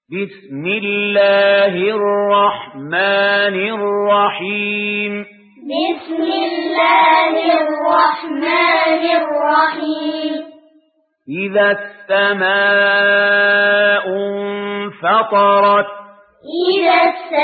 بسم الله الرحمن الرحيم بسم الله الرحمن الرحيم إذا السماء انفطرت إذا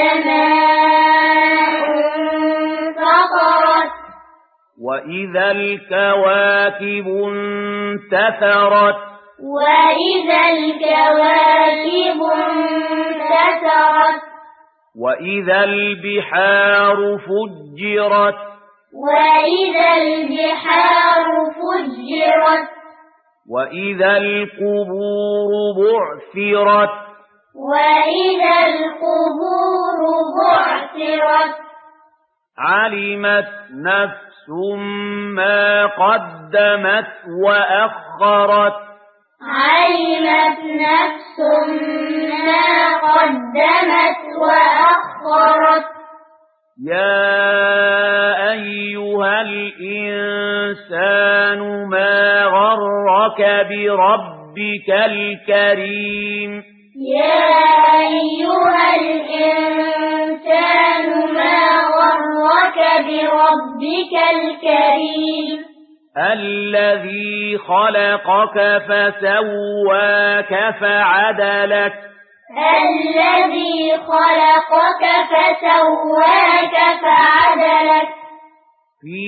السماء انفطرت وإذا الكواكب انتثرت وإذا الكواكب انتثرت وإذا البحار فجرت وإذا البحار فجرت وإذا القبور بعثرت وإذا القبور بعثرت علمت نفس ما قدمت وأخرت علمت نفس ما قدمت وأخرت يا أيها الإنسان ما غرك بربك الكريم يا أيها الإنسان ما غرك بربك الكريم الذي خلقك فسواك فعدلك الذي خلقك فسواك فعدلك في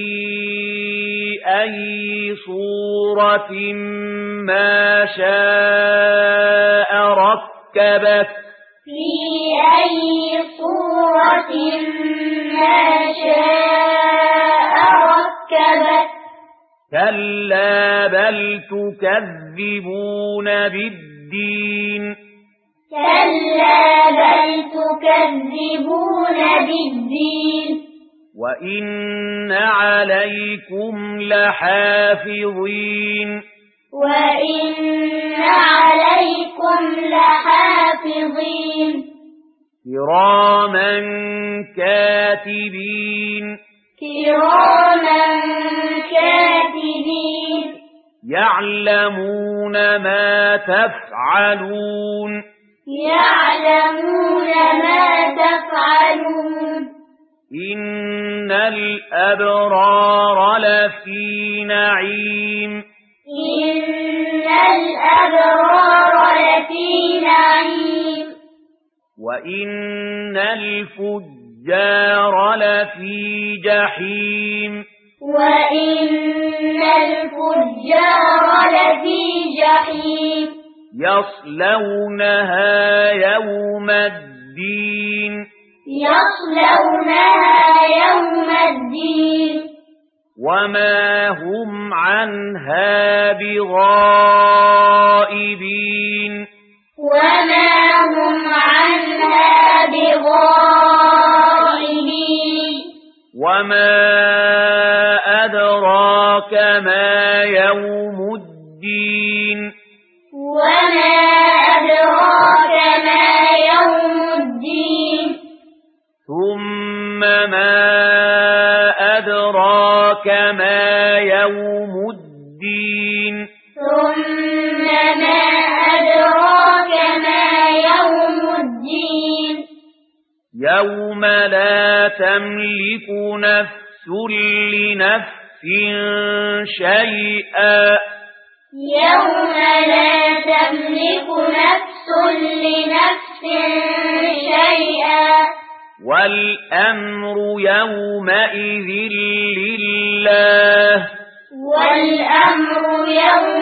أي صورة ما شاء ركبك في أي صورة ما شاء ركبك كلا بل تكذبون بالدين كلا بل تكذبون بالدين وإن عليكم لحافظين وإن عليكم لحافظين كراما كاتبين كراما كاتبين يعلمون ما تفعلون يعلمون ما تفعلون إن الأبرار لفي نعيم إن الأبرار لفي نعيم وإن الفجار لفي جحيم وإن الفجار لفي جحيم يصلونها يوم الدين يصلونها يوم الدين وما هم عنها بغائبين وما هم عنها بغائبين وما أدراك ما يوم الدين وما أدراك ما يوم الدين ثم ما أدراك ما يوم الدين ثم ما أدراك ما يوم الدين يوم لا تملك نفس لنفس شيئا يوم لا تملك نفس لنفس شيئا والأمر يومئذ لله والأمر يومئذ